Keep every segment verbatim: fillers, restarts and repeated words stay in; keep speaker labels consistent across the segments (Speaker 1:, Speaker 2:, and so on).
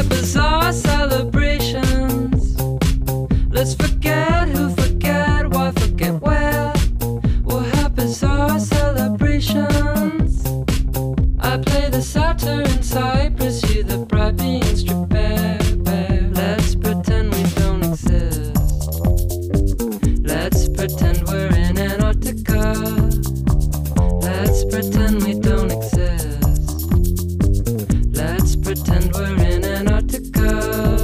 Speaker 1: have bizarre celebrations. Let's forget who, forget why, forget where. We'll have bizarre celebrations. I play the satyr in Cyprus, you the bright being strip bare, bare. Let's pretend we don't exist. Let's pretend we're in Antarctica. Let's pretend we don't exist. Let's pretend we're in Antarctica.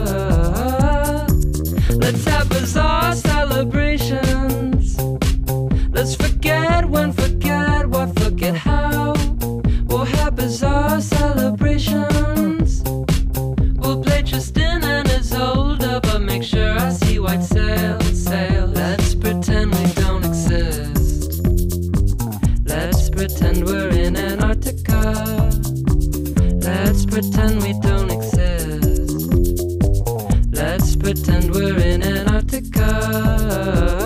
Speaker 1: Let's have bizarre celebrations. Let's forget when, forget what, forget how. We'll have bizarre celebrations. We'll play Tristan and Isolde, but make sure I see white sail, sail. Let's pretend we don't exist. Let's pretend we're in Antarctica. Let's pretend we don't exist. Let's pretend we're in Antarctica.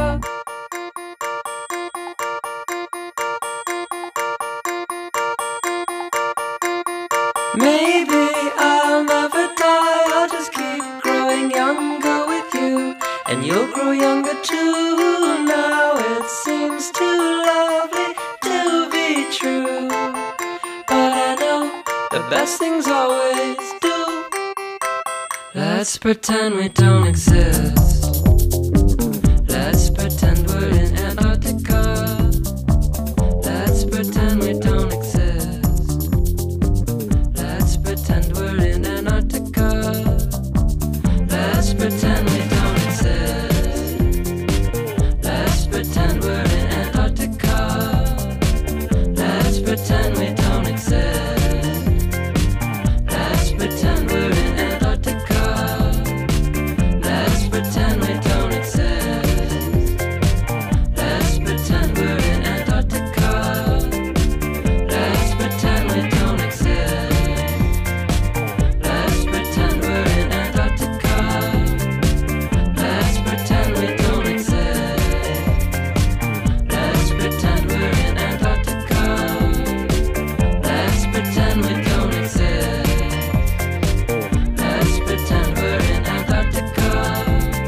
Speaker 1: Maybe I'll never die, I'll just keep growing younger with you, and you'll grow younger too. Now it seems too lovely to be true, but I know the best things always do. Let's pretend we don't exist. Let's pretend we're in Antarctica. Let's pretend we don't exist. Let's pretend we're in Antarctica. Let's pretend we don't exist. Let's pretend we're in Antarctica. Let's pretend we don't exist. Let's pretend we're in Antarctica. Let's pretend we don't exist. Let's pretend we're in Antarctica. Let's pretend we don't exist. Let's pretend we're in Antarctica. Let's pretend we don't exist. Let's pretend we're in Antarctica. Let's pretend we don't exist. Let's pretend we're in Antarctica.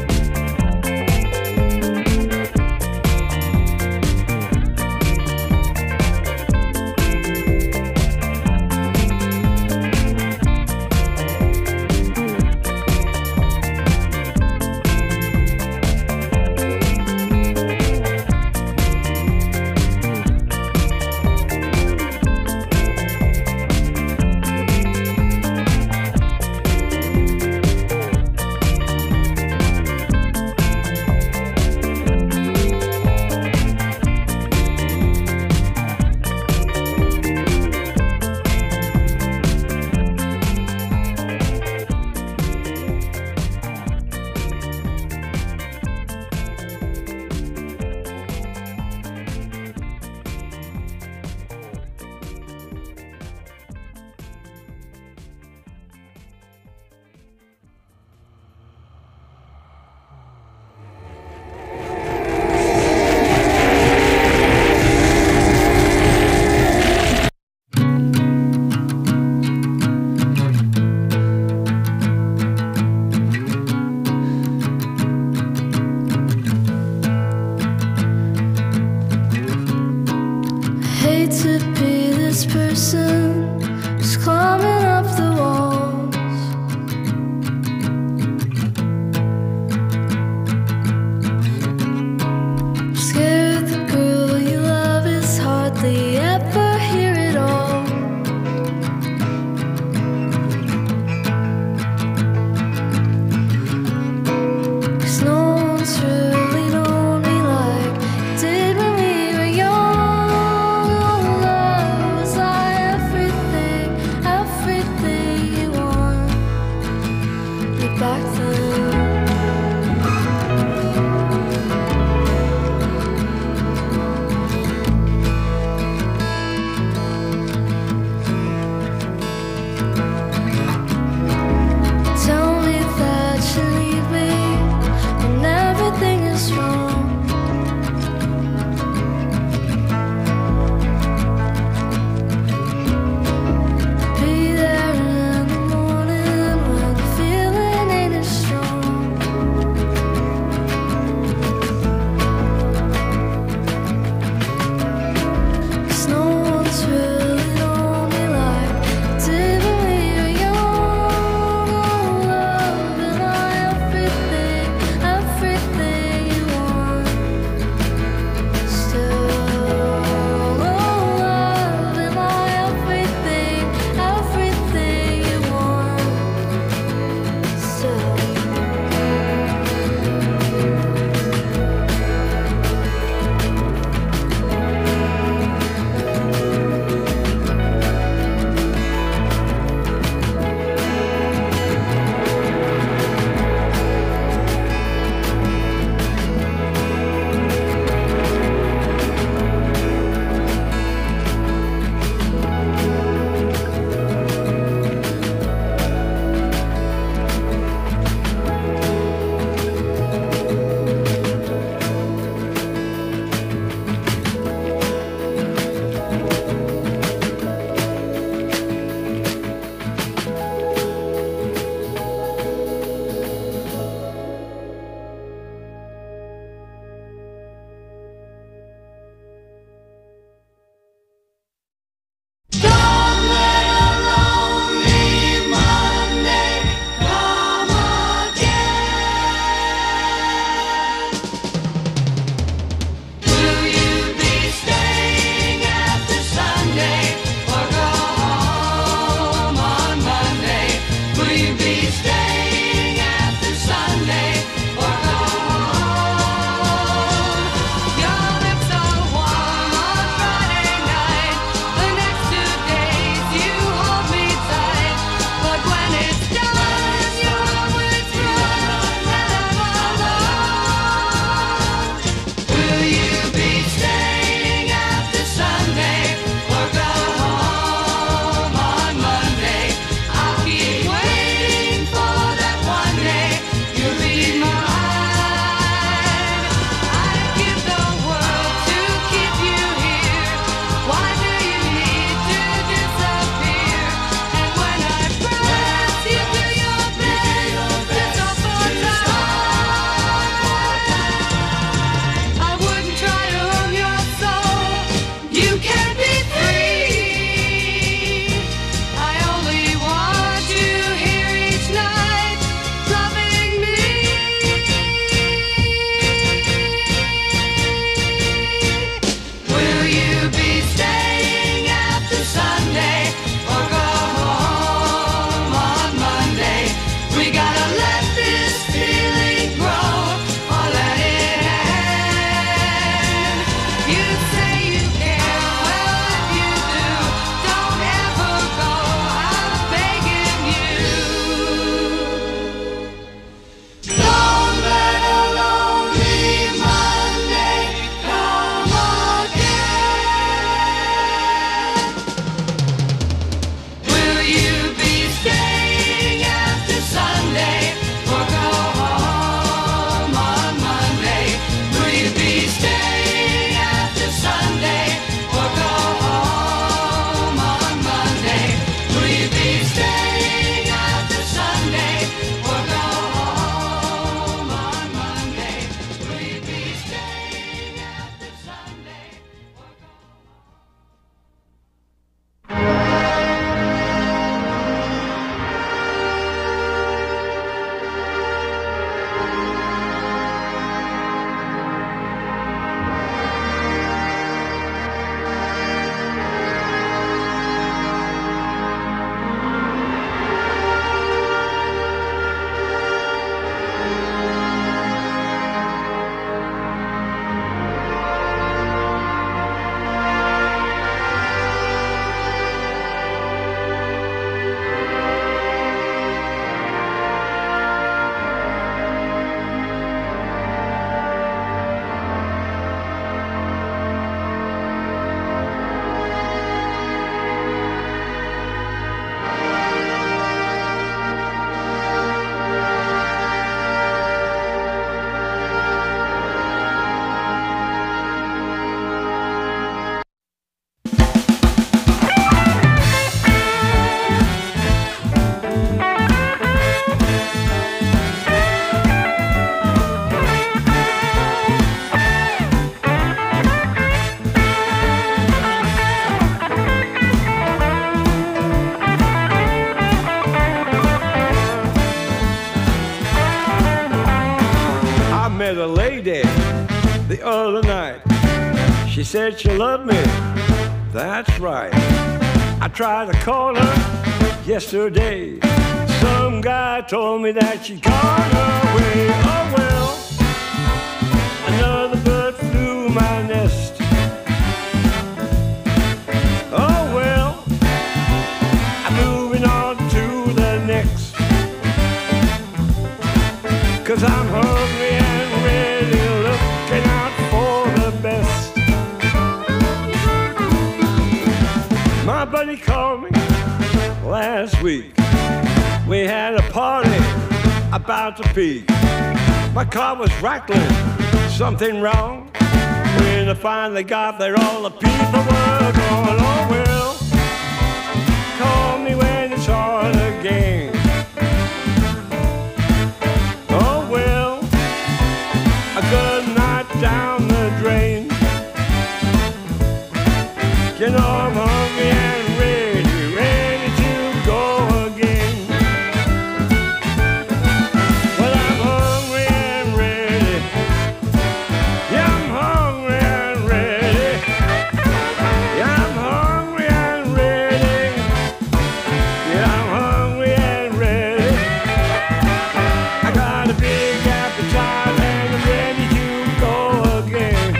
Speaker 2: Hate to be this person who's climbing up the walls. Scared the girl you love is hardly ever here at all. Cause no one's really known me like it did when we were young. Love was like everything, everything.
Speaker 3: a lady the other night. She said she loved me, that's right. I tried to call her yesterday. Some guy told me that she'd gone away. Oh well, another bird flew my nest. Oh well, I'm moving on to the next. 'Cause I'm hungry and ready, looking out for the best. My buddy called me last week. We had a party about to peak. My car was rattling, something wrong. When I finally got there, all the people were gone. Oh well, call me when it's on again. Oh well, a good night down the drain. You know I'm hungry and ready, ready to go again. Well, I'm hungry and ready. Yeah, I'm hungry and ready. Yeah, I'm hungry and ready. Yeah, I'm hungry and ready. I got a big appetite and I'm ready to go again.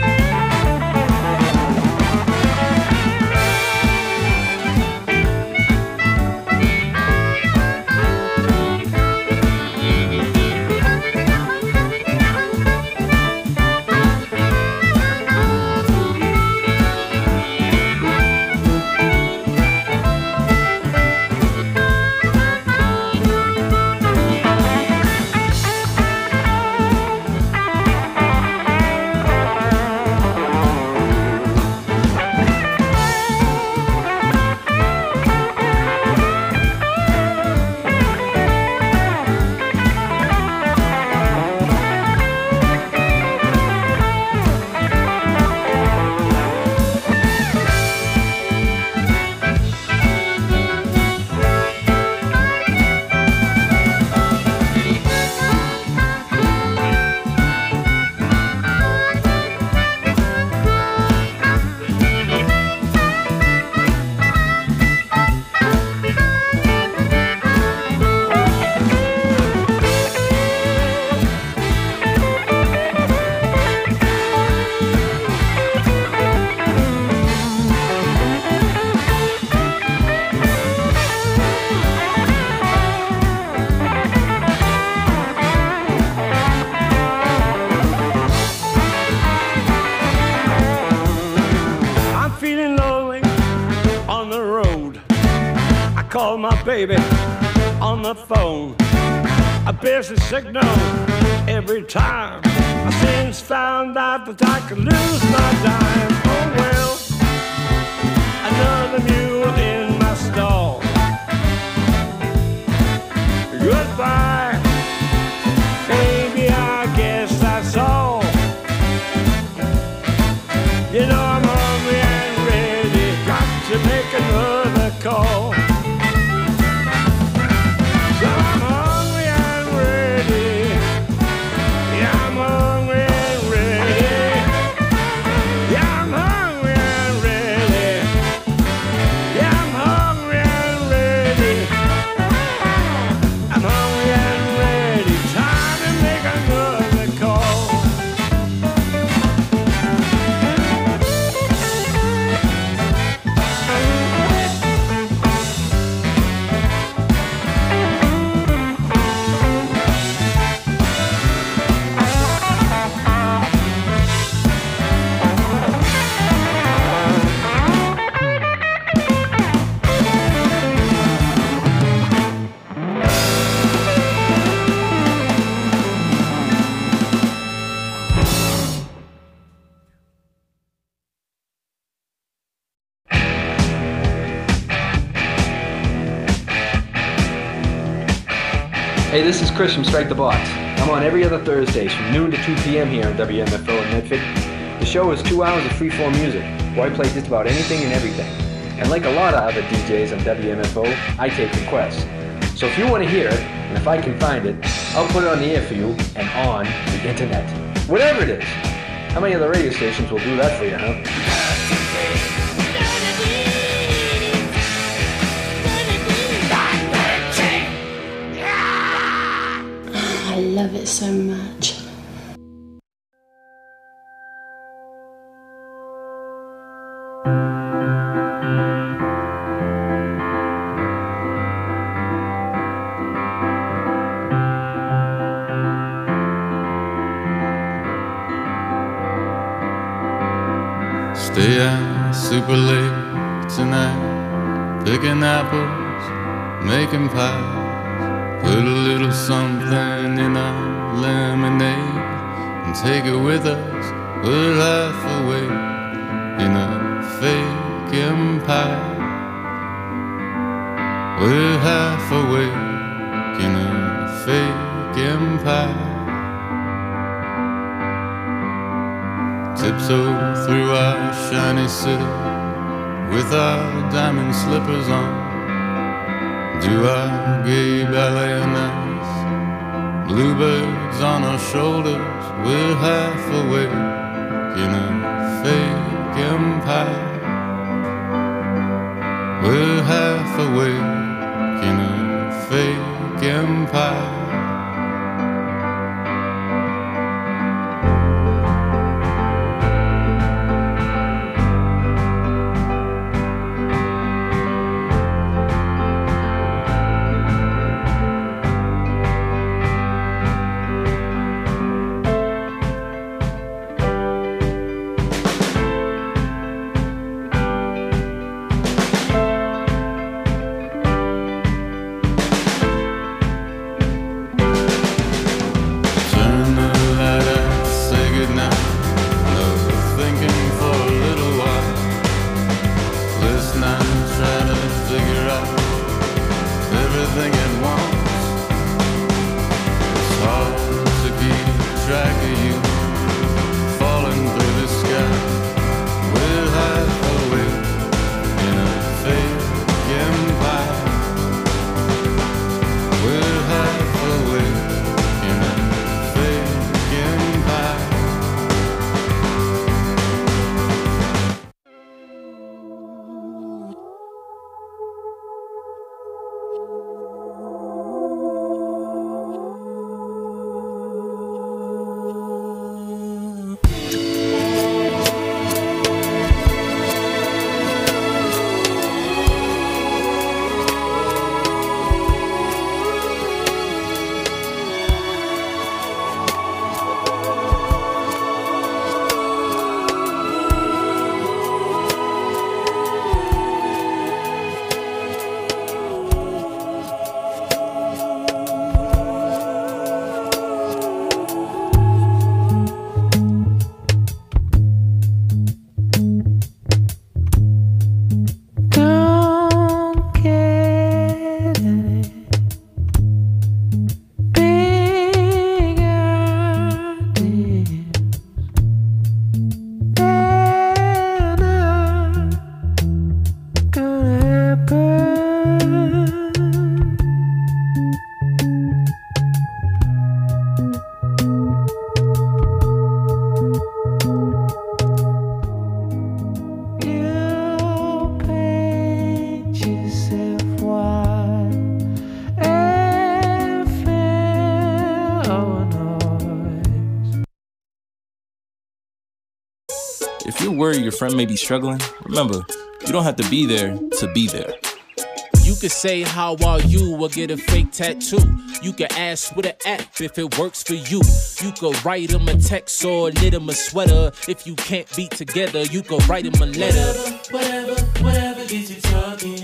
Speaker 3: Call my baby on the phone. A busy signal every time. I since found out that I could lose my dime. Oh well, another mule in my stall. Goodbye, baby, I guess that's all. You know I'm hungry and ready, got to make another call.
Speaker 4: Hey, this is Chris from Strike the Box. I'm on every other Thursdays from noon to two p m here on W M F O in Medford. The show is two hours of freeform music, where I play just about anything and everything. And like a lot of other D Js on W M F O, I take requests. So if you want to hear it, and if I can find it, I'll put it on the air for you and on the internet. Whatever it is. How many of the radio stations will do that for you, huh?
Speaker 2: I love it so much.
Speaker 5: Stay out super late tonight, picking apples, making pies. Put a little something in our lemonade and take it with us. We're half awake in a fake empire. We're half awake in a fake empire. Tiptoe through our shiny city with our diamond slippers on. Do our gay ballet nights, bluebirds on our shoulders. We're half awake in a fake empire. We're half awake in a fake empire.
Speaker 6: If you're worried your friend may be struggling, remember, you don't have to be there to be there.
Speaker 7: You could say, how are you, or get a fake tattoo. You could ask with an app if it works for you. You could write them a text or knit them a sweater. If you can't be together, you could write them a letter.
Speaker 1: Whatever, whatever, whatever gets you talking.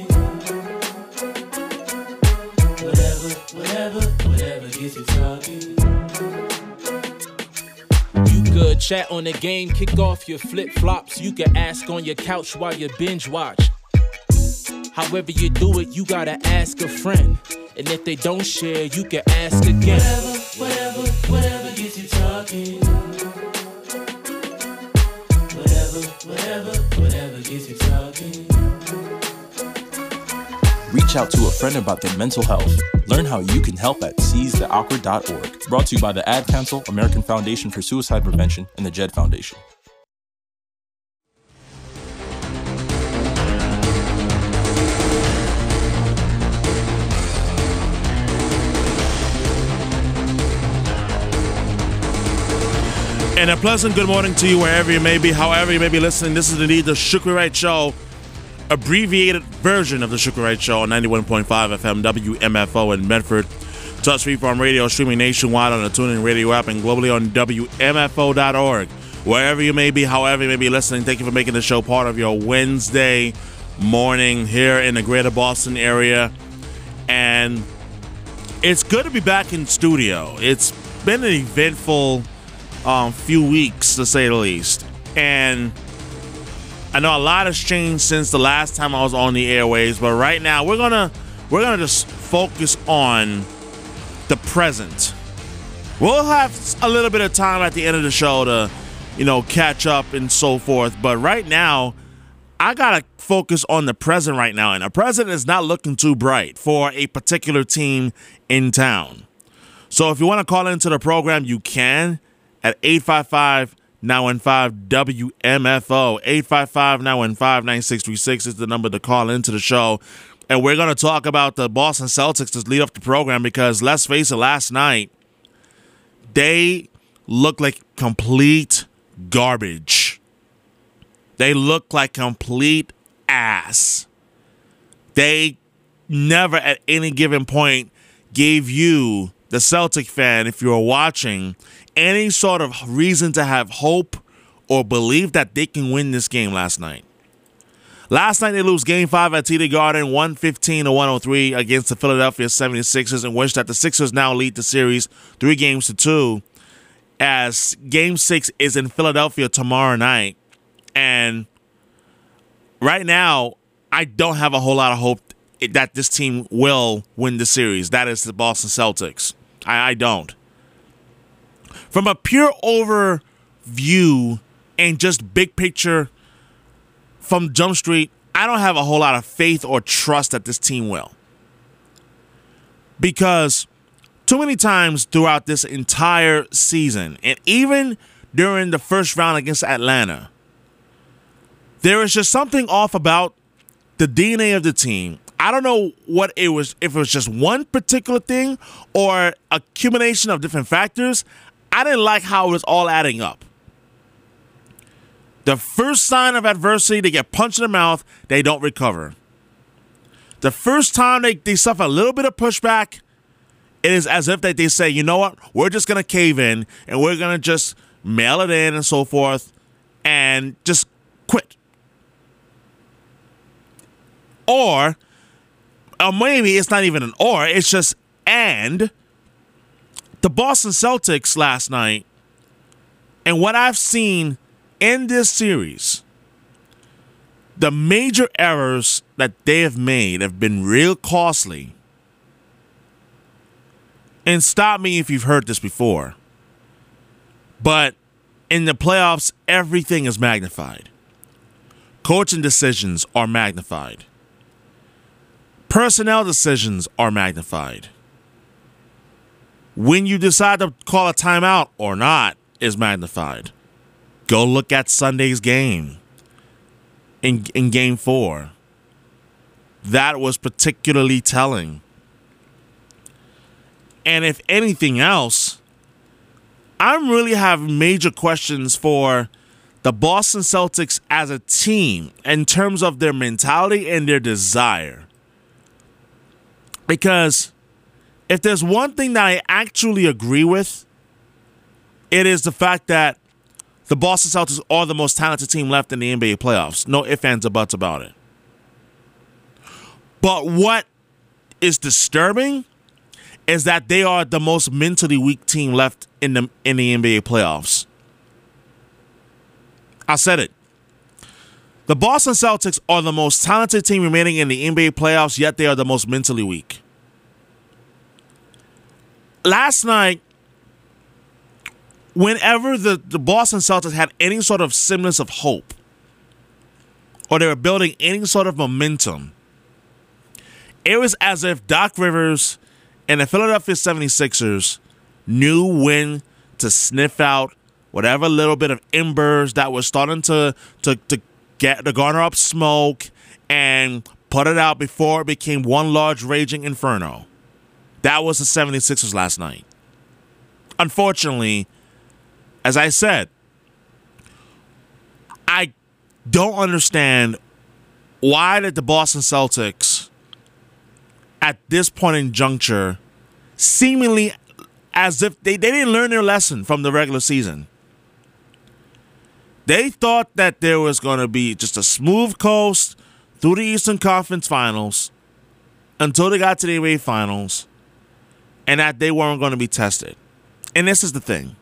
Speaker 1: Whatever, whatever, whatever gets you talking.
Speaker 7: You could chat on the game, kick off your flip-flops. You could ask on your couch while you binge watch. However you do it, you gotta ask a friend. And if they don't share, you can ask again.
Speaker 1: Whatever, whatever, whatever gets you talking. Whatever, whatever, whatever gets you talking.
Speaker 6: Reach out to a friend about their mental health. Learn how you can help at seize the awkward dot org. Brought to you by the Ad Council, American Foundation for Suicide Prevention, and the Jed Foundation.
Speaker 8: And a pleasant good morning to you wherever you may be, however you may be listening. This is indeed the Shukri Wright Show, abbreviated version of the Shukri Wright Show on ninety-one point five F M W M F O in Medford. Touch Freeform Radio, streaming nationwide on the TuneIn Radio app and globally on W M F O dot org. Wherever you may be, however you may be listening, thank you for making the show part of your Wednesday morning here in the greater Boston area. And it's good to be back in studio. It's been an eventful Um, few weeks, to say the least. And I know a lot has changed since the last time I was on the airwaves, but right now we're gonna we're gonna just focus on the present. We'll have a little bit of time at the end of the show to, you know, catch up and so forth. But right now, I gotta focus on the present right now, and the present is not looking too bright for a particular team in town. So if you want to call into the program, you can. At eight five five, nine one five, W M F O. eight five five, nine one five, nine six three six is the number to call into the show. And we're going to talk about the Boston Celtics to lead up the program because, let's face it, last night, they looked like complete garbage. They looked like complete ass. They never at any given point gave you, the Celtic fan, if you were watching, any sort of reason to have hope or believe that they can win this game last night. Last night they lose game five at T D Garden, one fifteen to one oh three against the Philadelphia seventy-sixers, in which that the Sixers now lead the series three games to two, as game six is in Philadelphia tomorrow night. And right now, I don't have a whole lot of hope that this team will win the series. That is the Boston Celtics. I, I don't. From a pure overview and just big picture from Jump Street, I don't have a whole lot of faith or trust that this team will. Because too many times throughout this entire season, and even during the first round against Atlanta, there is just something off about the D N A of the team. I don't know what it was, if it was just one particular thing or accumulation of different factors. I didn't like how it was all adding up. The first sign of adversity, they get punched in the mouth, they don't recover. The first time they, they suffer a little bit of pushback, it is as if they, they say, you know what, we're just going to cave in and we're going to just mail it in and so forth and just quit. Or, or maybe it's not even an or, it's just and. The Boston Celtics last night, and what I've seen in this series, the major errors that they have made have been real costly. And stop me if you've heard this before, but in the playoffs, everything is magnified. Coaching decisions are magnified. Personnel decisions are magnified. When you decide to call a timeout or not is magnified. Go look at Sunday's game in, in game four. That was particularly telling. And if anything else, I'm really having major questions for the Boston Celtics as a team in terms of their mentality and their desire. Because if there's one thing that I actually agree with, it is the fact that the Boston Celtics are the most talented team left in the N B A playoffs. No ifs, ands, or buts about it. But what is disturbing is that they are the most mentally weak team left in the in the N B A playoffs. I said it. The Boston Celtics are the most talented team remaining in the N B A playoffs, yet they are the most mentally weak. Last night, whenever the, the Boston Celtics had any sort of semblance of hope, or they were building any sort of momentum, It was as if Doc Rivers and the Philadelphia seventy-sixers knew when to sniff out whatever little bit of embers that was starting to to to get to garner up smoke and put it out before it became one large raging inferno. That was the seventy-sixers last night. Unfortunately, as I said, I don't understand why did the Boston Celtics at this point in juncture seemingly as if they, they didn't learn their lesson from the regular season. They thought that there was going to be just a smooth coast through the Eastern Conference Finals until they got to the N B A Finals, and that they weren't going to be tested. And this is the thing.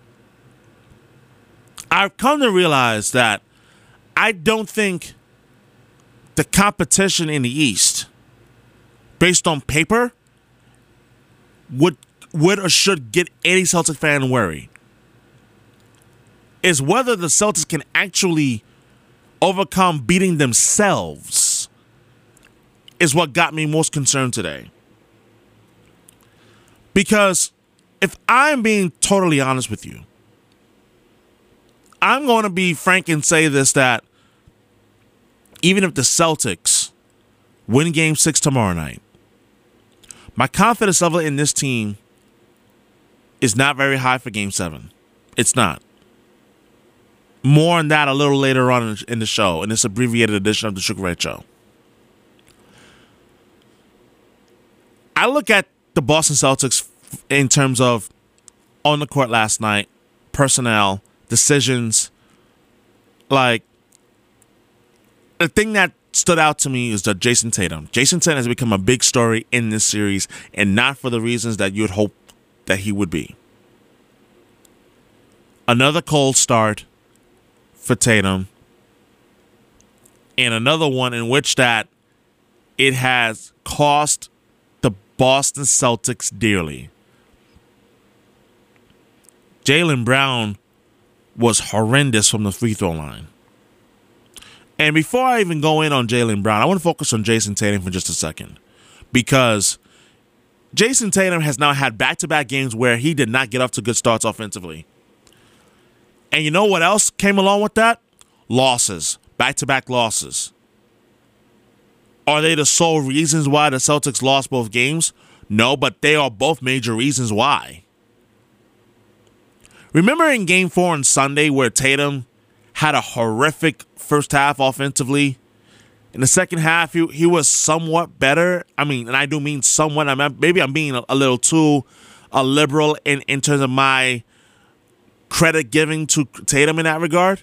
Speaker 8: I've come to realize that I don't think the competition in the East, based on paper, would would or should get any Celtic fan worried. Is whether the Celtics can actually overcome beating themselves is what got me most concerned today. Because if I'm being totally honest with you, I'm going to be frank and say this, that even if the Celtics win game six tomorrow night, my confidence level in this team is not very high for game seven. It's not. More on that a little later on in the show, in this abbreviated edition of the Sugar Ray Show. I look at the Boston Celtics in terms of on the court last night, personnel, decisions. Like, the thing that stood out to me is that Jason Tatum. Jason Tatum has become a big story in this series, and not for the reasons that you'd hope that he would be. Another cold start for Tatum, and another one in which that it has cost the Boston Celtics dearly. Jaylen Brown was horrendous from the free throw line. And before I even go in on Jaylen Brown, I want to focus on Jason Tatum for just a second, because Jason Tatum has now had back-to-back games where he did not get off to good starts offensively. And you know what else came along with that? Losses. Back-to-back losses. Are they the sole reasons why the Celtics lost both games? No, but they are both major reasons why. Remember in Game four on Sunday where Tatum had a horrific first half offensively? In the second half, he, he was somewhat better. I mean, and I do mean somewhat. I mean, maybe I'm being a, a little too uh, liberal in, in terms of my credit giving to Tatum in that regard.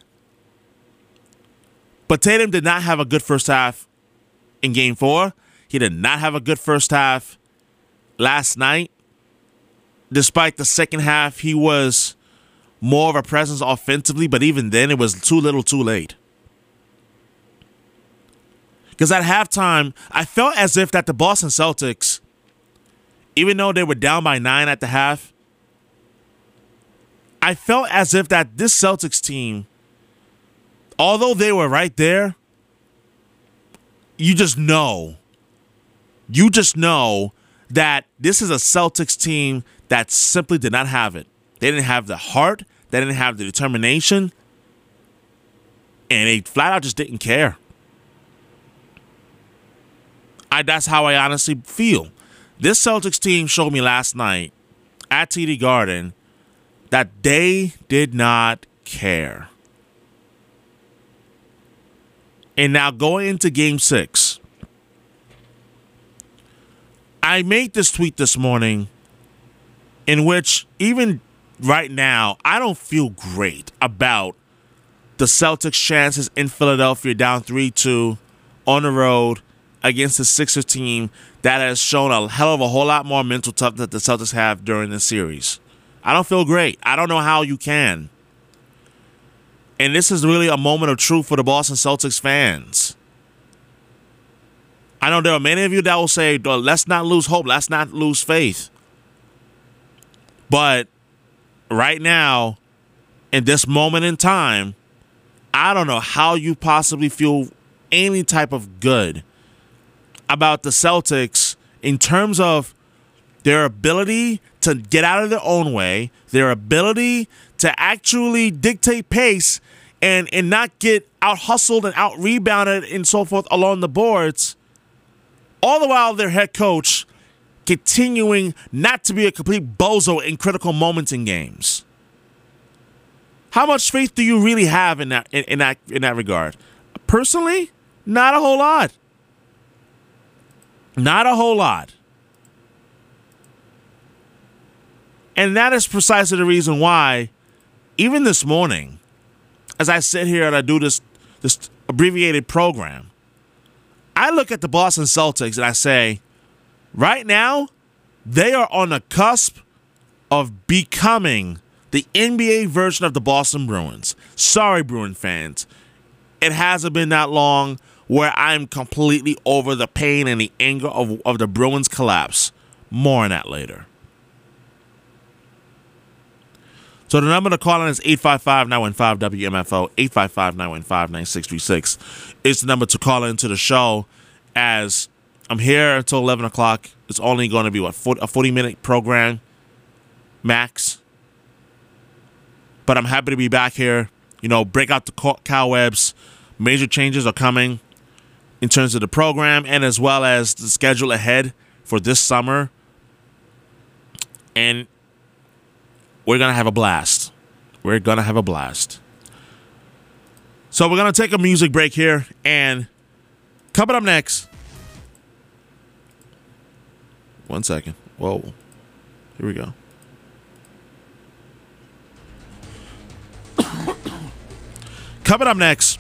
Speaker 8: But Tatum did not have a good first half in Game four. He did not have a good first half last night. Despite the second half, he was more of a presence offensively, but even then, it was too little too late. Because at halftime, I felt as if that the Boston Celtics, even though they were down by nine at the half, I felt as if that this Celtics team, although they were right there, you just know, you just know that this is a Celtics team that simply did not have it. They didn't have the heart, they didn't have the determination, and they flat out just didn't care. I, that's how I honestly feel. This Celtics team showed me last night at T D Garden that they did not care. And now going into game six, I made this tweet this morning in which even right now, I don't feel great about the Celtics' chances in Philadelphia down three two on the road against the Sixers team that has shown a hell of a whole lot more mental toughness that the Celtics have during this series. I don't feel great. I don't know how you can. And this is really a moment of truth for the Boston Celtics fans. I know there are many of you that will say, let's not lose hope. Let's not lose faith. But right now, in this moment in time, I don't know how you possibly feel any type of good about the Celtics in terms of their ability to get out of their own way, their ability to actually dictate pace and, and not get out-hustled and out-rebounded and so forth along the boards, all the while their head coach continuing not to be a complete bozo in critical moments in games. How much faith do you really have in that in, in that in that regard? Personally, not a whole lot. Not a whole lot. And that is precisely the reason why, even this morning, as I sit here and I do this this abbreviated program, I look at the Boston Celtics and I say, right now, they are on the cusp of becoming the N B A version of the Boston Bruins. Sorry, Bruin fans. It hasn't been that long where I'm completely over the pain and the anger of, of the Bruins' collapse. More on that later. So the number to call in is eight five five, nine one five, W M F O, eight five five, nine one five, nine six three six. It's the number to call into the show, as I'm here until eleven o'clock. It's only going to be, what, a forty-minute program, max. But I'm happy to be back here. You know, break out the cobwebs. Major changes are coming in terms of the program and as well as the schedule ahead for this summer. And we're going to have a blast. We're going to have a blast. So we're going to take a music break here. And coming up next. One second. Whoa. Here we go. Coming up next,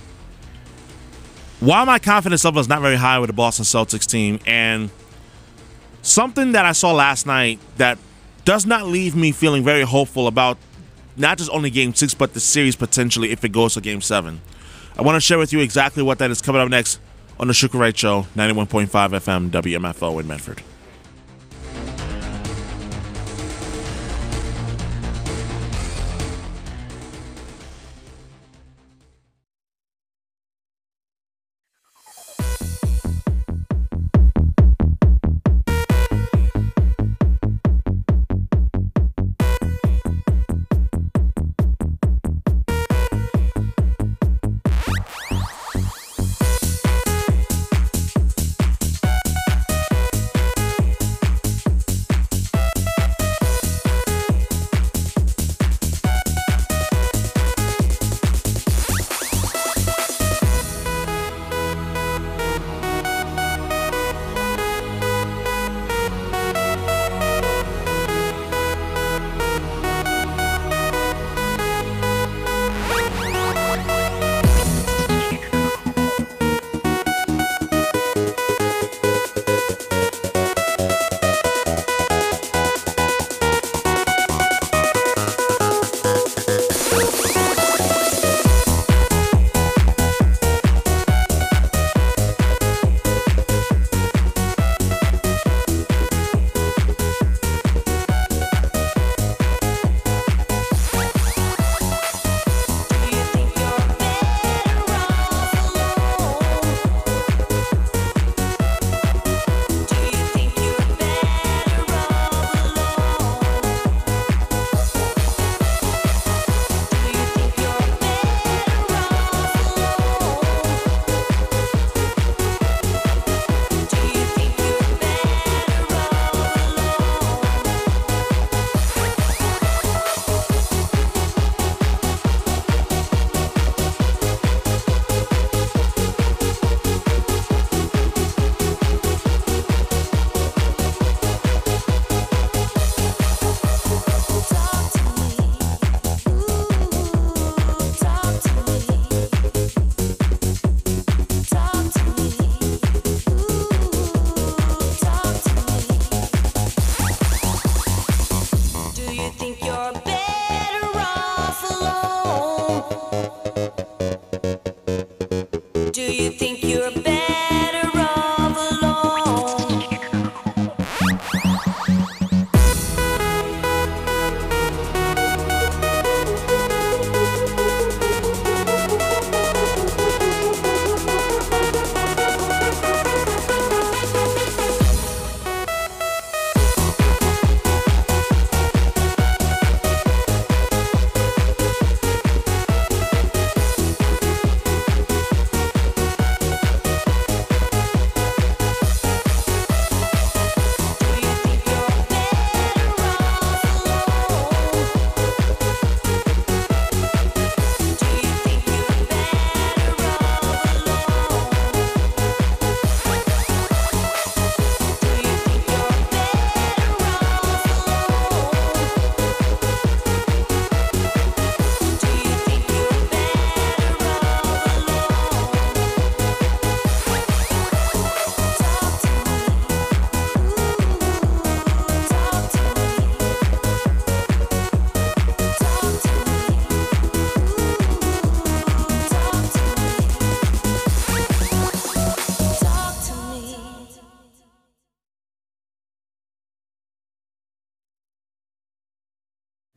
Speaker 8: while my confidence level is not very high with the Boston Celtics team, and something that I saw last night that does not leave me feeling very hopeful about not just only Game six, but the series potentially if it goes to Game seven. I want to share with you exactly what that is coming up next on the Sugar Wright Show, ninety-one point five F M, W M F O in Medford.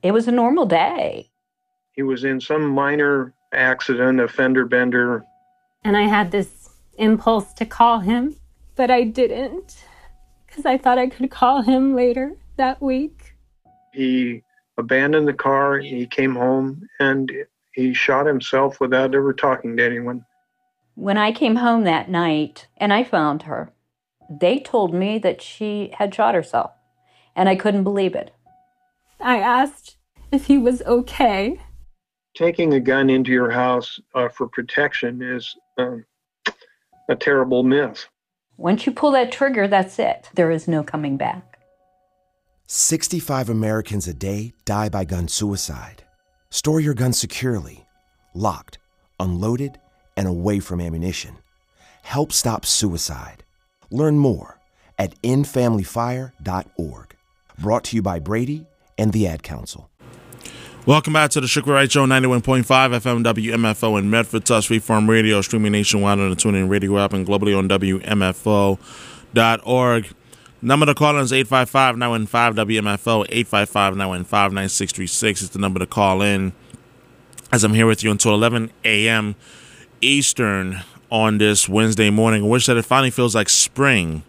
Speaker 9: It was a normal day.
Speaker 10: He was in some minor accident, a fender bender.
Speaker 11: And I had this impulse to call him, but I didn't because I thought I could call him later that week.
Speaker 10: He abandoned the car, he came home, and he shot himself without ever talking to anyone.
Speaker 9: When I came home that night and I found her, they told me that she had shot herself, and I couldn't believe it.
Speaker 11: I asked if he was okay.
Speaker 10: Taking a gun into your house uh, for protection is um, a terrible myth.
Speaker 9: Once you pull that trigger, that's it. There is no coming back.
Speaker 12: sixty-five Americans a day die by gun suicide. Store your gun securely, locked, unloaded, and away from ammunition. Help stop suicide. Learn more at end family fire dot org. Brought to you by Brady and the Ad Council.
Speaker 8: Welcome back to the Sugar Wright Show, ninety-one point five F M W M F O in Medford, Tuss Freeform Radio, streaming nationwide on the TuneIn Radio app and globally on W M F O dot org. Number to call in is eight five five, nine one five, W M F O, eight five five, nine one five, nine six three six is the number to call in, as I'm here with you until eleven a.m. Eastern on this Wednesday morning. I wish that it finally feels like spring.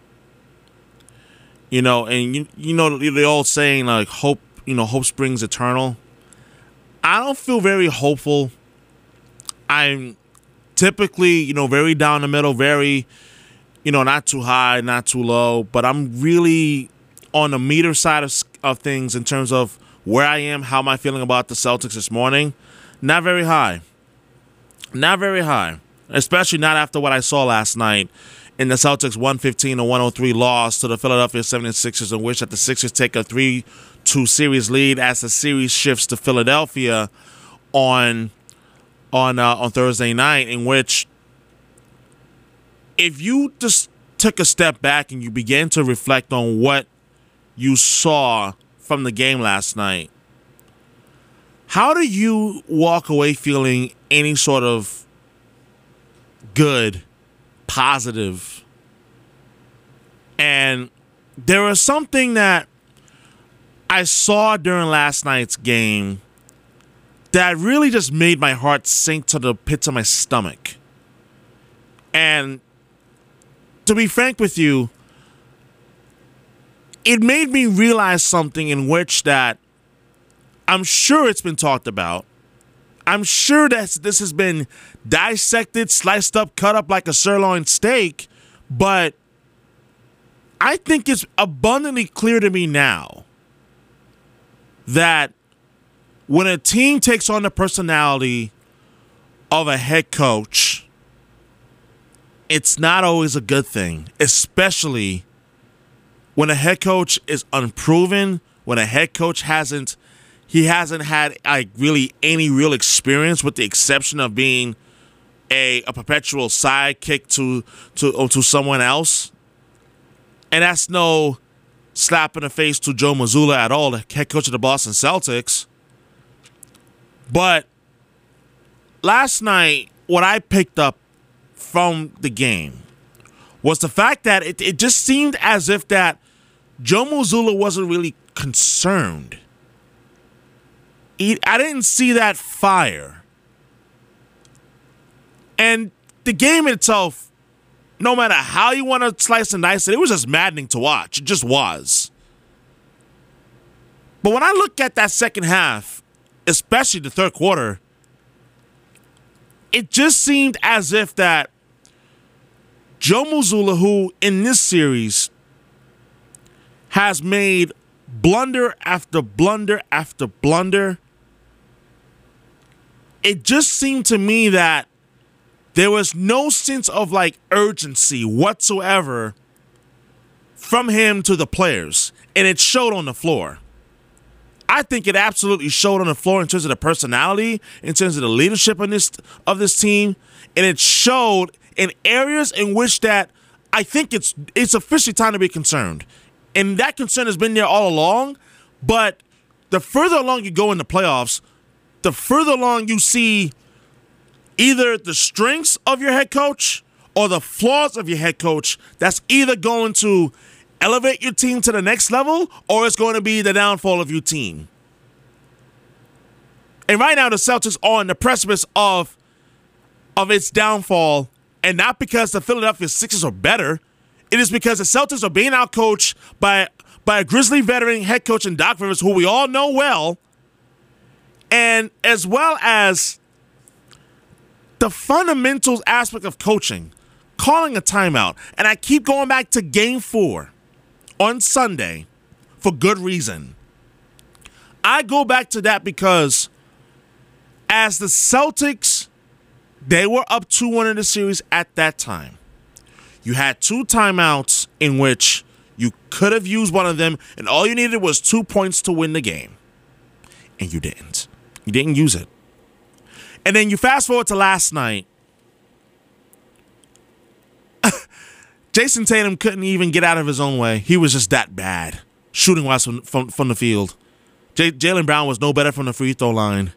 Speaker 8: You know, and you, you know the old saying, like, hope, you know, hope springs eternal. I don't feel very hopeful. I'm typically, you know, very down the middle, very, you know, not too high, not too low, but I'm really on the meter side of, of things in terms of where I am, how am I feeling about the Celtics this morning. Not very high. Not very high, especially not after what I saw last night in the Celtics one fifteen to one oh three loss to the Philadelphia seventy-sixers, in which that the Sixers take a three two series lead as the series shifts to Philadelphia on on uh, on Thursday night, in which if you just took a step back and you began to reflect on what you saw from the game last night, how do you walk away feeling any sort of good, positive? And there was something that I saw during last night's game that really just made my heart sink to the pits of my stomach. And to be frank with you, it made me realize something in which that I'm sure it's been talked about. I'm sure that this has been dissected, sliced up, cut up like a sirloin steak, but I think it's abundantly clear to me now that when a team takes on the personality of a head coach, it's not always a good thing, especially when a head coach is unproven, when a head coach hasn't he hasn't had like really any real experience, with the exception of being a, a perpetual sidekick to to or to someone else. And that's no slap in the face to Joe Mazzulla at all, the head coach of the Boston Celtics. But last night, what I picked up from the game was the fact that it, it just seemed as if that Joe Mazzulla wasn't really concerned. He, I didn't see that fire. And the game itself, no matter how you want to slice and dice it, it was just maddening to watch. It just was. But when I look at that second half, especially the third quarter, it just seemed as if that Joe Mazzulla, who in this series has made blunder after blunder after blunder, it just seemed to me that there was no sense of like urgency whatsoever from him to the players, and it showed on the floor. I think it absolutely showed on the floor in terms of the personality, in terms of the leadership of this of this team, and it showed in areas in which that I think it's it's officially time to be concerned. And that concern has been there all along, but the further along you go in the playoffs, the further along you see either the strengths of your head coach or the flaws of your head coach that's either going to elevate your team to the next level or it's going to be the downfall of your team. And right now, the Celtics are on the precipice of, of its downfall, and not because the Philadelphia Sixers are better. It is because the Celtics are being outcoached by, by a Grizzly veteran head coach in Doc Rivers, who we all know well, and as well as the fundamentals aspect of coaching, calling a timeout. And I keep going back to game four on Sunday for good reason. I go back to that because as the Celtics, they were up two one in the series at that time. You had two timeouts in which you could have used one of them, and all you needed was two points to win the game. And you didn't. You didn't use it. And then you fast forward to last night. Jason Tatum couldn't even get out of his own way. He was just that bad, shooting-wise from, from, from the field. J- Jaylen Brown was no better from the free throw line.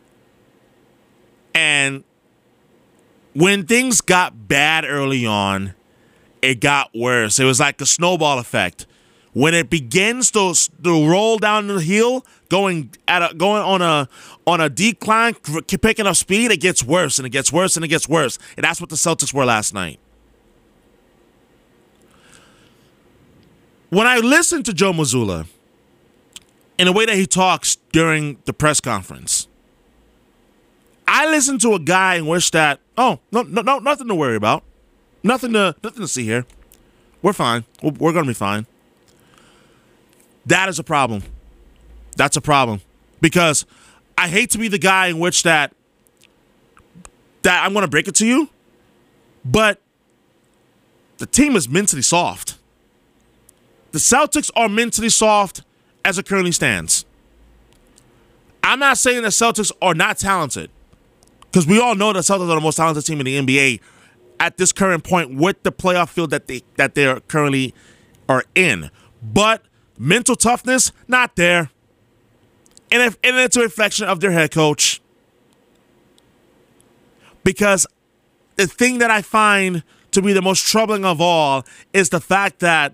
Speaker 8: And when things got bad early on, it got worse. It was like a snowball effect. When it begins to, to roll down the hill, going at a, going on a on a decline, picking up speed, it gets worse and it gets worse and it gets worse. And that's what the Celtics were last night. When I listened to Joe Mazzulla in the way that he talks during the press conference, I listened to a guy in which that, oh, no, no, no, nothing to worry about. Nothing to, nothing to see here. We're fine. We're, we're going to be fine. That is a problem. That's a problem. Because I hate to be the guy in which that, that I'm going to break it to you, but the team is mentally soft. The Celtics are mentally soft as it currently stands. I'm not saying the Celtics are not talented, because we all know the Celtics are the most talented team in the N B A at this current point with the playoff field that they that they are currently are in. But mental toughness, not there. And, if, and it's a reflection of their head coach. Because the thing that I find to be the most troubling of all is the fact that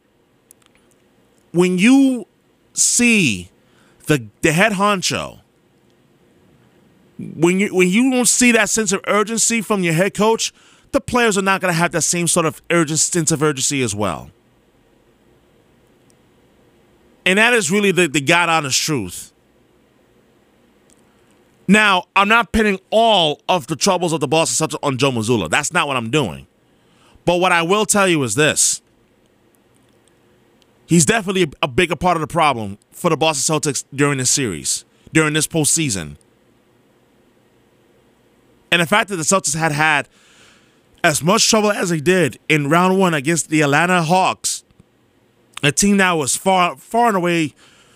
Speaker 8: when you see the the head honcho, when you when you don't see that sense of urgency from your head coach, the players are not going to have that same sort of urgent sense of urgency as well. And that is really the, the God honest truth. Now, I'm not pinning all of the troubles of the Boston Celtics on Joe Mazzulla. That's not what I'm doing. But what I will tell you is this. He's definitely a, a bigger part of the problem for the Boston Celtics during this series, during this postseason. And the fact that the Celtics had had as much trouble as they did in round one against the Atlanta Hawks, a team that was far, far and away,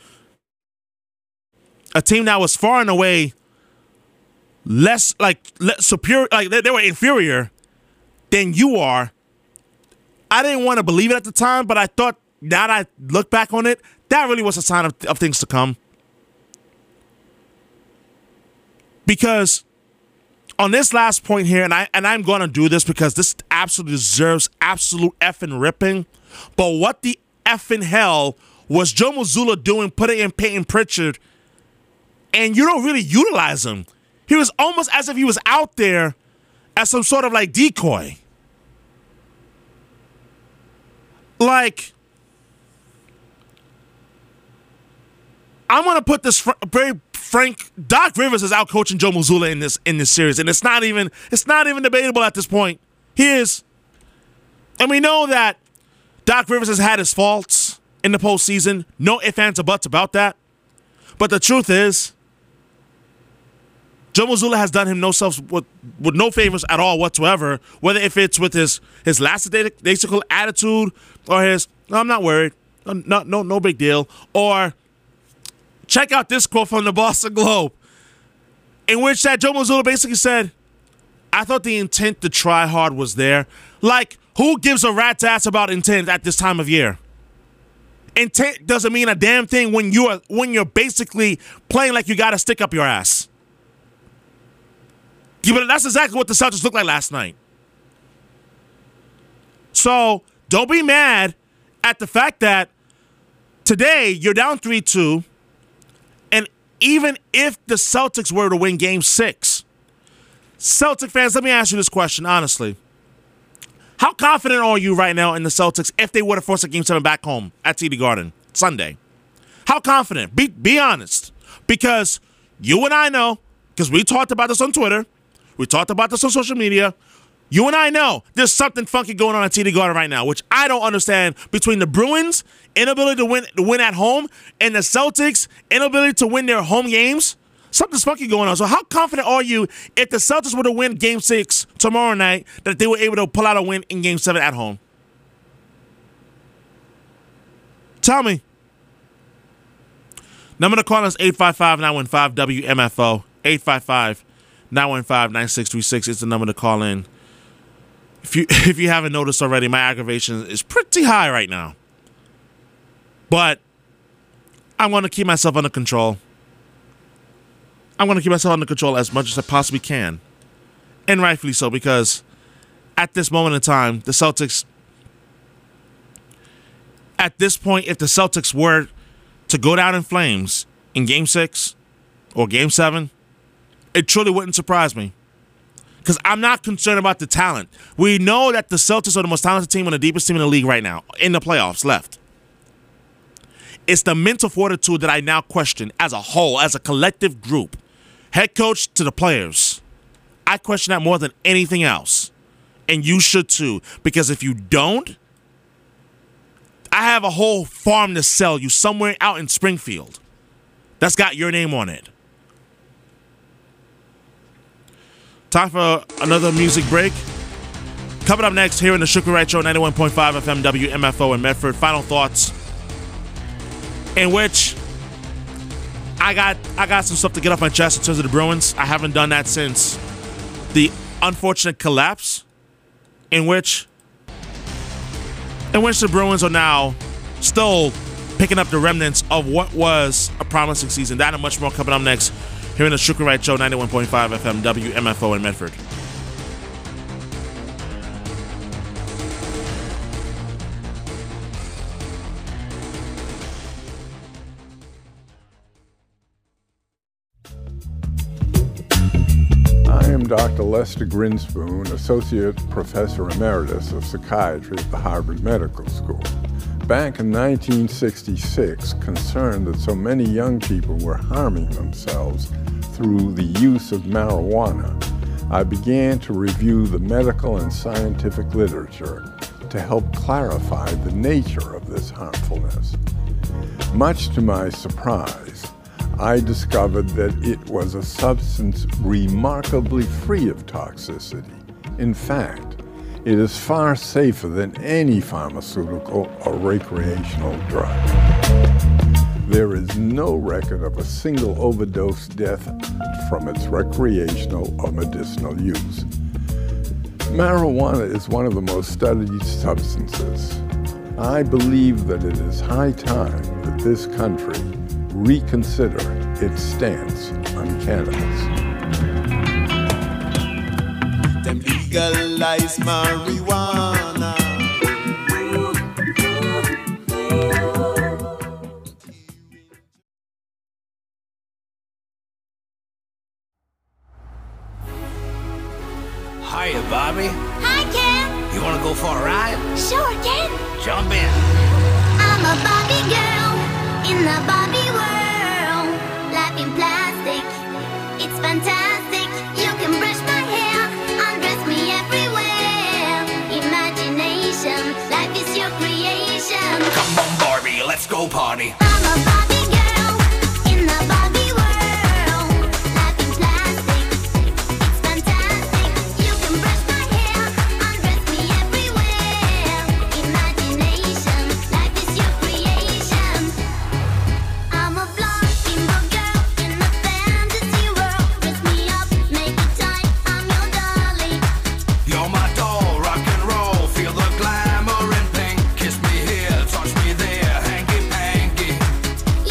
Speaker 8: a team that was far and away less, like, less superior, like they, they were inferior than you are. I didn't want to believe it at the time, but I thought, now that I look back on it, that really was a sign of, of things to come. Because on this last point here, and I and I'm going to do this because this absolutely deserves absolute effing ripping. But what the effing hell was Joe Mazzulla doing, putting in Peyton Pritchard, and you don't really utilize him? He was almost as if he was out there as some sort of like decoy. Like, I'm gonna put this fr- very frank. Doc Rivers is out coaching Joe Mazzulla in this in this series, and it's not even it's not even debatable at this point. He is, and we know that Doc Rivers has had his faults in the postseason. No ifs, ands, or buts about that. But the truth is, Joe Mazzulla has done him no self with, with no favors at all whatsoever. Whether if it's with his his lackadaisical attitude or his no, I'm not worried, no no no big deal, or check out this quote from the Boston Globe, in which that Joe Mazzulla basically said, I thought the intent to try hard was there. Like, who gives a rat's ass about intent at this time of year? Intent doesn't mean a damn thing when you're when you're basically playing like you got to stick up your ass. Yeah, but that's exactly what the Celtics looked like last night. So don't be mad at the fact that today you're down three two. And even if the Celtics were to win game six, Celtic fans, let me ask you this question, honestly. How confident are you right now in the Celtics if they were to force a game seven back home at T D Garden Sunday? How confident? Be, be honest. Because you and I know, because we talked about this on Twitter, we talked about this on social media, you and I know there's something funky going on at T D Garden right now, which I don't understand, between the Bruins' inability to win to win at home and the Celtics' inability to win their home games. Something's funky going on. So how confident are you if the Celtics were to win game six tomorrow night that they were able to pull out a win in game seven at home? Tell me. Number to call is eight five five, nine one five, W M F O. eight five five, nine one five, nine six three six is the number to call in. If you if you haven't noticed already, my aggravation is pretty high right now. But I'm going to keep myself under control. I'm going to keep myself under control as much as I possibly can. And rightfully so, because at this moment in time, the Celtics, at this point, if the Celtics were to go down in flames in game six or game seven, it truly wouldn't surprise me. Because I'm not concerned about the talent. We know that the Celtics are the most talented team and the deepest team in the league right now, in the playoffs left. It's the mental fortitude that I now question as a whole, as a collective group. Head coach to the players. I question that more than anything else. And you should too. Because if you don't, I have a whole farm to sell you somewhere out in Springfield that's got your name on it. Time for another music break. Coming up next here in the Sugar Right Show, ninety-one point five F M W M F O in Medford. Final thoughts, in which I got I got some stuff to get off my chest in terms of the Bruins. I haven't done that since the unfortunate collapse, in which in which the Bruins are now still picking up the remnants of what was a promising season. That and much more coming up next here in the Sugar Right Show, ninety-one point five F M W M F O in Medford.
Speaker 13: I am Doctor Lester Grinspoon, Associate Professor Emeritus of Psychiatry at the Harvard Medical School. Back in nineteen sixty-six, concerned that so many young people were harming themselves through the use of marijuana, I began to review the medical and scientific literature to help clarify the nature of this harmfulness. Much to my surprise, I discovered that it was a substance remarkably free of toxicity. In fact, it is far safer than any pharmaceutical or recreational drug. There is no record of a single overdose death from its recreational or medicinal use. Marijuana is one of the most studied substances. I believe that it is high time that this country reconsider its stance on cannabis.
Speaker 14: Them legalize marijuana.
Speaker 15: Hiya, Bobby.
Speaker 16: Hi, Ken.
Speaker 15: You want to go for a ride?
Speaker 16: Sure, Ken.
Speaker 15: Jump in.
Speaker 16: I'm a Barbie girl in the Barbie world. Life in plastic, it's fantastic. You can brush my hair, undress me everywhere. Imagination, life is your creation.
Speaker 15: Come on, Barbie, let's go party.
Speaker 16: I'm a Barbie girl in the Barbie world. Life in plastic, it's fantastic. You can brush my hair, undress me everywhere. Imagination, life is your creation. I'm a blonde bimbo girl in a fantasy world. Dress me up, make it tight, I'm your dolly.
Speaker 15: You're my doll, rock and roll. Feel the glamour and pink. Kiss me here, touch me there, hanky panky.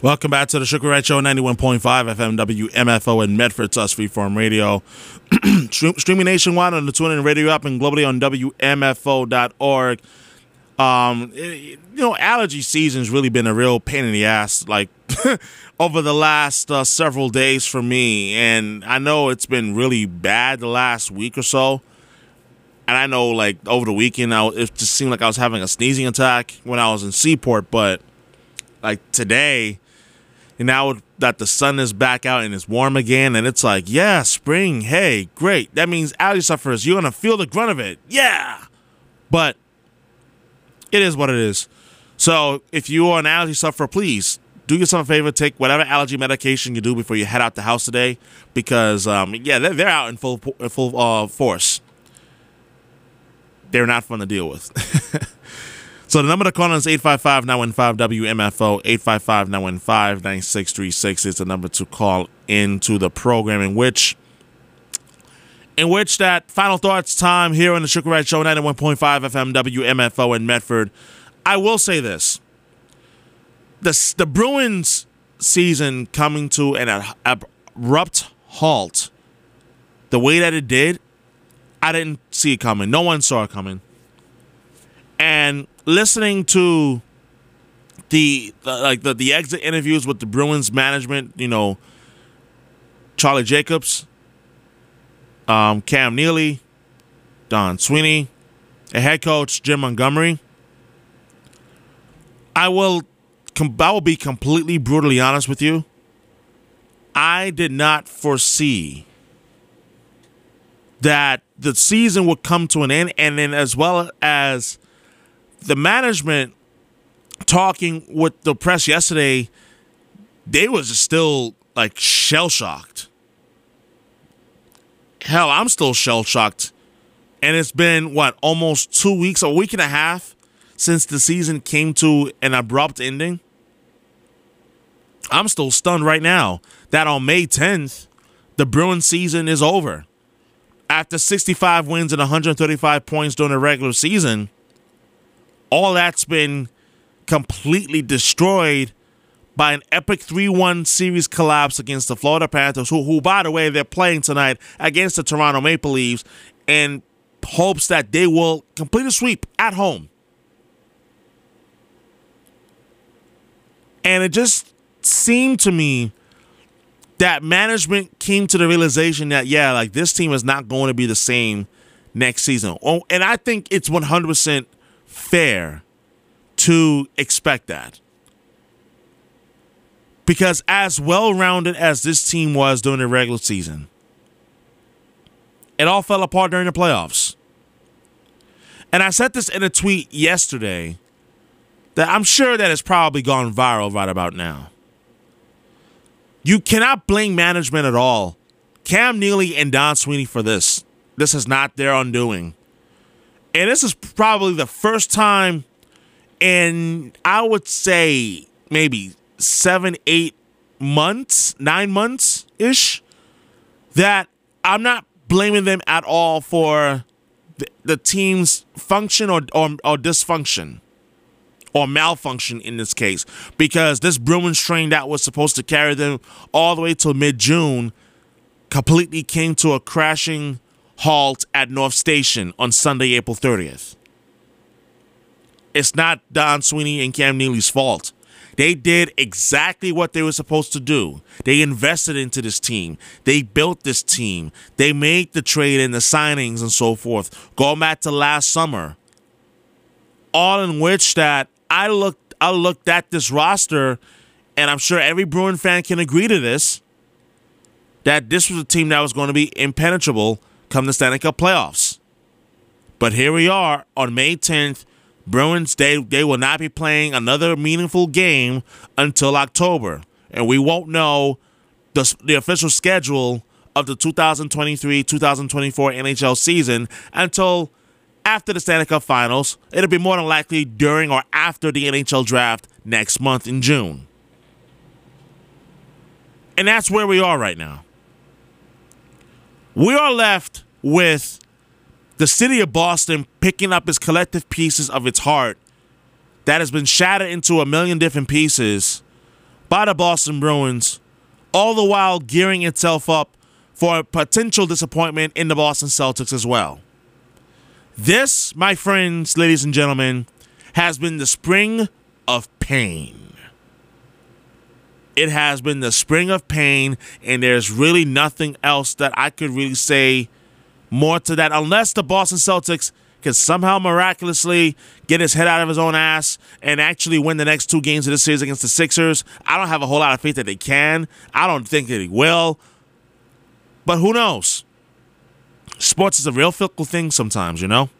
Speaker 8: Welcome back to the Sugar Ray Show, ninety-one point five F M W M F O in Medford, to us Freeform Radio. Stream, streaming nationwide on the TuneIn Radio app and globally on W M F O dot org. Um, it, you know, allergy season's really been a real pain in the ass, like, over the last uh, several days for me. And I know it's been really bad the last week or so. And I know, like, over the weekend, I, it just seemed like I was having a sneezing attack when I was in Seaport. But, like, today, and now that the sun is back out and it's warm again, and it's like, yeah, spring, hey, great. That means allergy sufferers, you're going to feel the grunt of it. Yeah. But it is what it is. So if you are an allergy sufferer, please do yourself a favor. Take whatever allergy medication you do before you head out the house today, because, um, yeah, they're, they're out in full, full uh, force. They're not fun to deal with. So the number to call on is eight five five, nine one five, W M F O, eight five five, nine one five, nine six three six is the number to call into the program, in which in which that final thoughts time here on the Sugar Ray Show, ninety-one point five F M W M F O in Medford. I will say this. The, the Bruins season coming to an abrupt halt, the way that it did, I didn't see it coming. No one saw it coming. And listening to the, the like the, the exit interviews with the Bruins management, you know, Charlie Jacobs, um, Cam Neely, Don Sweeney, and head coach Jim Montgomery, I will com- I will be completely brutally honest with you. I did not foresee that the season would come to an end, and then as well as the management talking with the press yesterday, they was still like shell-shocked. Hell, I'm still shell-shocked. And it's been, what, almost two weeks, a week and a half since the season came to an abrupt ending. I'm still stunned right now that on May tenth, the Bruins season is over. After sixty-five wins and one hundred thirty-five points during the regular season, all that's been completely destroyed by an epic three one series collapse against the Florida Panthers, who, who, by the way, they're playing tonight against the Toronto Maple Leafs in hopes that they will complete a sweep at home. And it just seemed to me that management came to the realization that, yeah, like this team is not going to be the same next season. Oh, and I think it's one hundred percent fair to expect that. Because as well-rounded as this team was during the regular season, it all fell apart during the playoffs. And I said this in a tweet yesterday that I'm sure that it's probably gone viral right about now. You cannot blame management at all. Cam Neely and Don Sweeney for this. This is not their undoing. And this is probably the first time in, I would say, maybe seven, eight months, nine months-ish, that I'm not blaming them at all for the, the team's function or, or, or dysfunction. Or malfunction in this case. Because this Bruins train that was supposed to carry them all the way till mid-June completely came to a crashing halt at North Station on Sunday, April thirtieth. It's not Don Sweeney and Cam Neely's fault. They did exactly what they were supposed to do. They invested into this team. They built this team. They made the trade and the signings and so forth. Going back to last summer. All in which that I looked, I looked at this roster, and I'm sure every Bruin fan can agree to this, that this was a team that was going to be impenetrable come the Stanley Cup playoffs. But here we are on May tenth. Bruins, they, they will not be playing another meaningful game until October. And we won't know the, the official schedule of the two thousand twenty-three two thousand twenty-four N H L season until after the Stanley Cup Finals. It'll be more than likely during or after the N H L draft next month in June. And that's where we are right now. We are left with the city of Boston picking up its collective pieces of its heart that has been shattered into a million different pieces by the Boston Bruins, all the while gearing itself up for a potential disappointment in the Boston Celtics as well. This, my friends, ladies and gentlemen, has been the spring of pain. It has been the spring of pain, and there's really nothing else that I could really say more to that, unless the Boston Celtics can somehow miraculously get his head out of his own ass and actually win the next two games of this series against the Sixers. I don't have a whole lot of faith that they can. I don't think that they will. But who knows? Sports is a real fickle thing sometimes, you know?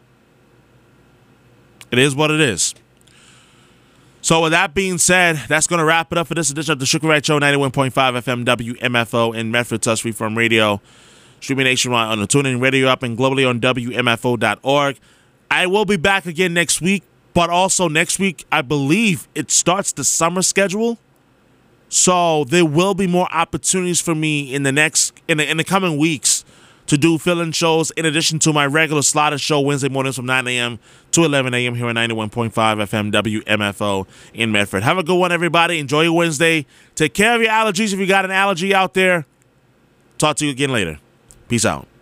Speaker 8: It is what it is. So with that being said, that's going to wrap it up for this edition of the Sugar Ray Show, ninety-one point five F M W M F O in Medford, Touch Freeform Radio, streaming nationwide on the TuneIn Radio app and globally on W M F O dot org. I will be back again next week, but also next week, I believe it starts the summer schedule. So there will be more opportunities for me in the next in the, in the coming weeks to do fill-in shows in addition to my regular slotted show Wednesday mornings from nine a.m. to eleven a.m. here on ninety-one point five F M W M F O in Medford. Have a good one, everybody. Enjoy your Wednesday. Take care of your allergies if you got an allergy out there. Talk to you again later. Peace out.